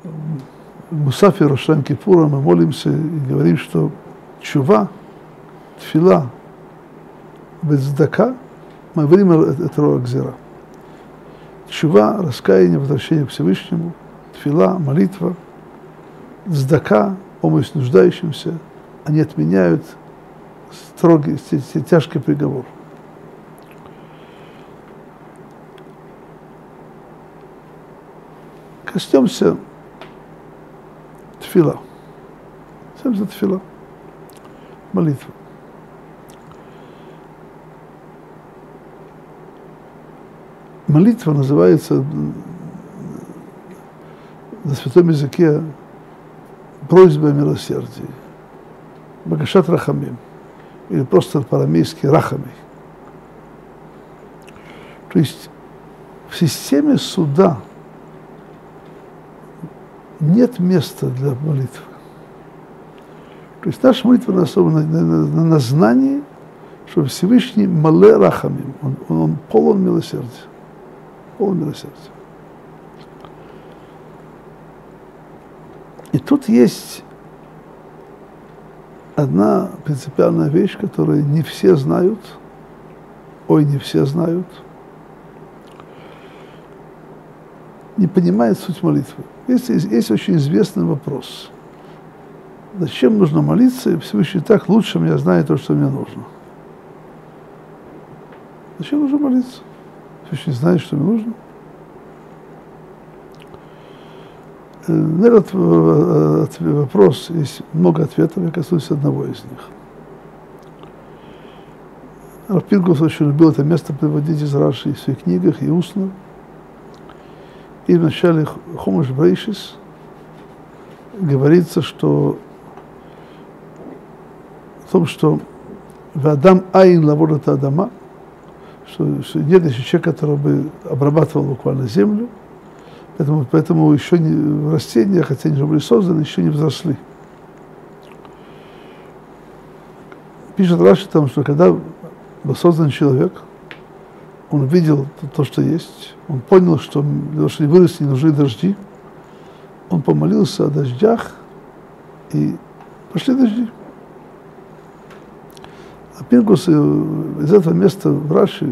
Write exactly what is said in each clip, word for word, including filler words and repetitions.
в Мусафе Рош Кипура мы молимся и говорим, что чува, тфила, вецдака, мы говорим это Роакзира. Чува, раскаяние, возвращение к Всевышнему, тфила, молитва, цдака, помощь нуждающимся, они отменяют строгий, тяжкий приговор. Коснемся тфила. Коснемся тфила. Молитва. Молитва называется на святом языке просьба о милосердии. Багашат рахамим. Или просто по-арамейски рахами. То есть в системе суда нет места для молитвы. То есть наша молитва основана на, на, на, на знании, что Всевышний мале рахамим, он, он, он полон милосердия. Полон милосердия. И тут есть одна принципиальная вещь, которую не все знают, ой, не все знают, не понимает суть молитвы. Есть, есть, есть очень известный вопрос. Зачем нужно молиться? И Всевышний так лучше меня знает то, что мне нужно. Зачем нужно молиться? Всевышний знает, что мне нужно. На этот вопрос есть много ответов, я коснусь одного из них. Рав Пинкус очень любил это место приводить из Раши в своих книгах и устно. И в начале Хумаш Брейшис говорится, что в том, что Вадам Айн Лаводата Адама, что, что нет еще человека, который бы обрабатывал буквально землю, поэтому, поэтому еще не, растения, хотя они уже были созданы, еще не взросли. Пишет Раши там, что когда был создан человек, он видел то, что есть, он понял, что для того, чтобы вырасти, не нужны дожди, он помолился о дождях, и пошли дожди. А Пинкус из этого места в Раши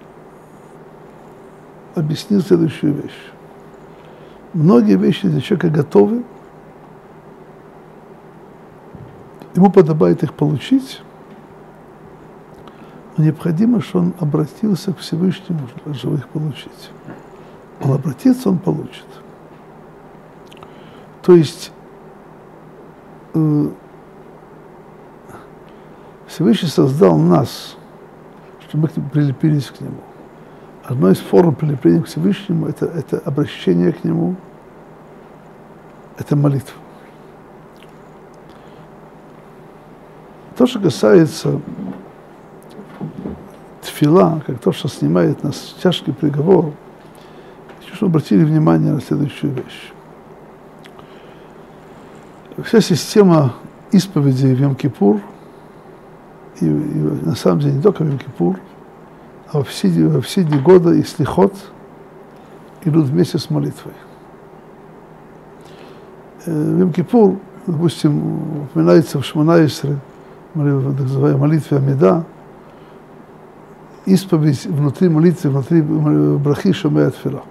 объяснил следующую вещь. Многие вещи для человека готовы, ему подобает их получить, но необходимо, чтобы он обратился к Всевышнему, чтобы их получить. Он обратится, он получит. То есть э, Всевышний создал нас, чтобы мы прилепились к Нему. Одной из форм прилепления к Всевышнему это, это обращение к Нему, это молитва. То, что касается тфила, как то, что снимает нас тяжкий приговор, хочу, чтобы обратили внимание на следующую вещь. Вся система исповеди в Йом-Кипур, и, и на самом деле не только в Йом-Кипур, а во все, во все дни года и слихот идут вместе с молитвой. В Йом-Кипур, допустим, упоминается в Шмона-Эсре, называемой молитве Амида, исповедь внутри молитвы, внутри брахи Шомея Тфила.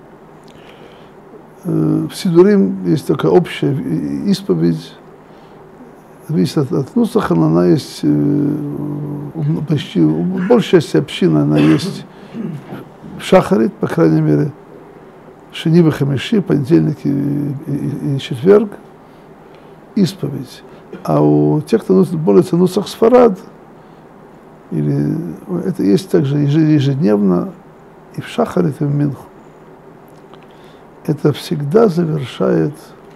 В Сидурим есть такая общая исповедь, зависит от, от Нусаха, но она есть почти, большая часть общины, она есть в Шахарит, по крайней мере, Шени ве-Хамиши, понедельник и, и, и четверг, исповедь. А у тех, кто молится Нусах Сфарад, или это есть также ежедневно и в Шахарит, и в Минху. Это всегда завершает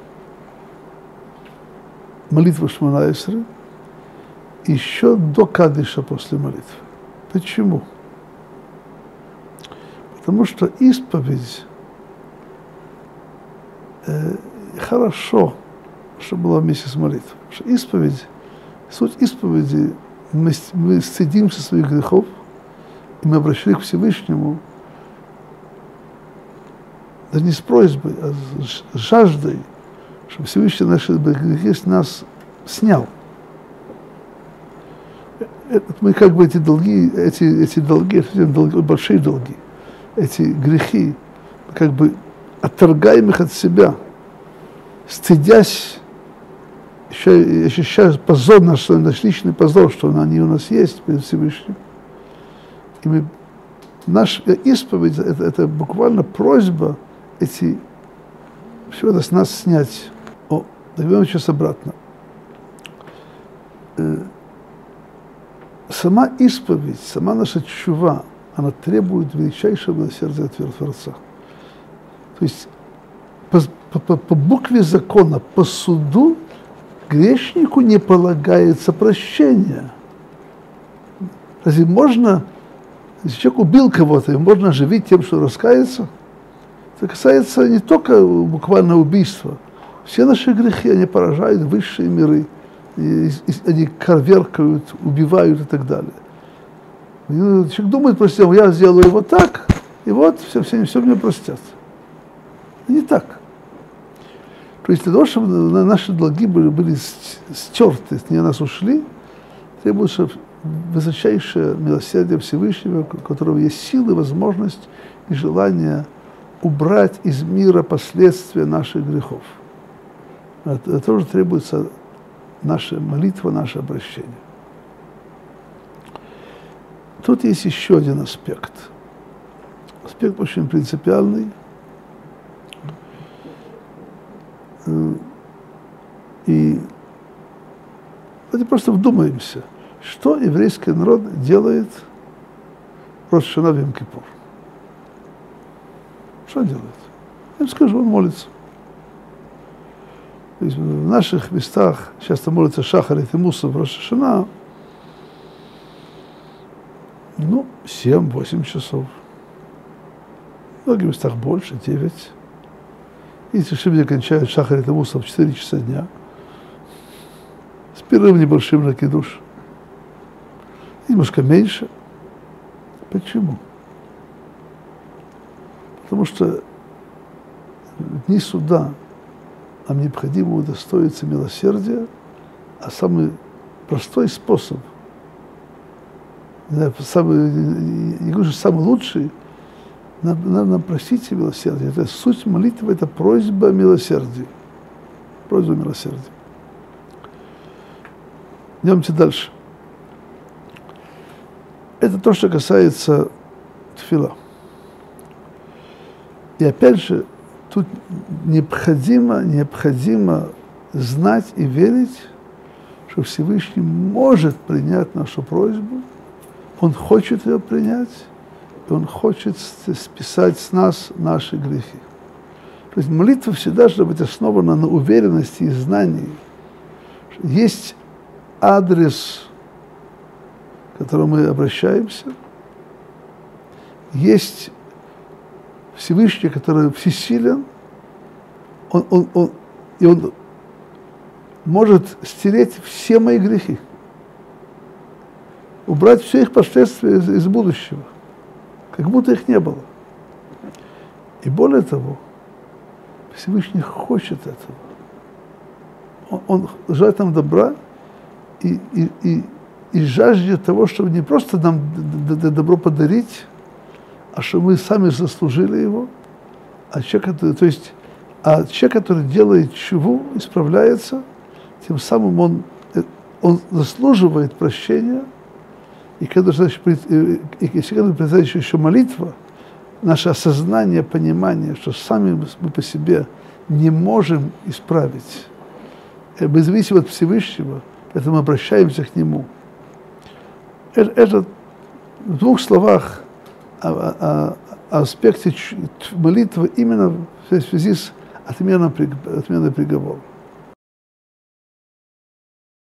молитву Шмона-Эсре еще до Кадиша после молитвы. Почему? Потому что исповедь э, хорошо, чтобы была вместе с молитвой. Потому что исповедь, суть исповеди, мы, мы стыдимся своих грехов, и мы обращались к Всевышнему, да не с просьбой, а с жаждой, чтобы Всевышний наши грехи с нас снял. Это мы как бы эти долги, эти, эти долги, эти долги, большие долги, эти грехи, как бы отторгаем их от себя, стыдясь, еще ощущая позор, наш, наш личный позор, что они у нас есть перед Всевышним. И мы, наш исповедь, это, это буквально просьба эти, все это с нас снять. О, даем сейчас обратно. Сама исповедь, сама наша тшува, она требует величайшего милосердия от Творца. То есть по, по, по букве закона, по суду грешнику не полагается прощения. Разве можно, если человек убил кого-то, его можно оживить тем, что раскается? Это касается не только буквально убийства. Все наши грехи, они поражают высшие миры. И, и, они коверкают, убивают и так далее. И человек думает, прости, я сделаю его так, и вот все, все, все мне простят. Не так. То есть для того, чтобы наши долги были, были стерты, не нас ушли, требуется высочайшее милосердие Всевышнего, у которого есть силы, возможность и желание убрать из мира последствия наших грехов. Это тоже требуется наша молитва, наше обращение. Тут есть еще один аспект. Аспект очень принципиальный. И давайте просто вдумаемся, что еврейский народ делает в Рош ха-Шана в Йом-Кипур. Что он делает? Я вам скажу, он молится. То есть в наших местах часто молятся Шахарит и Мусав в Рош ха-Шана, ну, семь-восемь часов. В многих местах больше, девять. Если шибли кончают Шахарит и Мусав в четыре часа дня, с перерывом небольшим на кидуш. Немножко меньше. Почему? Потому что в дни суда нам необходимо удостоиться милосердия, а самый простой способ, самый, не говорю, что самый лучший, надо нам просить милосердия. Это суть молитвы, это просьба о милосердии. Просьба о милосердии. Идемте дальше. Это то, что касается тфила. И опять же, тут необходимо, необходимо знать и верить, что Всевышний может принять нашу просьбу, Он хочет ее принять, и Он хочет списать с нас наши грехи. То есть молитва всегда должна быть основана на уверенности и знании. Есть адрес, к которому мы обращаемся, есть Всевышний, который всесилен, он, он, он, и Он может стереть все мои грехи, убрать все их последствия из, из будущего, как будто их не было. И более того, Всевышний хочет этого. Он, он желает нам добра и, и, и, и жаждет того, чтобы не просто нам добро подарить, а чтобы мы сами заслужили его, а человек, который, то есть, а человек, который делает чуву, исправляется, тем самым он, он заслуживает прощения. И когда, значит, и, и, когда произойдет еще молитва, наше осознание, понимание, что сами мы по себе не можем исправить, мы зависим от Всевышнего, поэтому мы обращаемся к Нему. Это, это в двух словах о, о, о аспекте молитвы именно в связи с отменой приговора.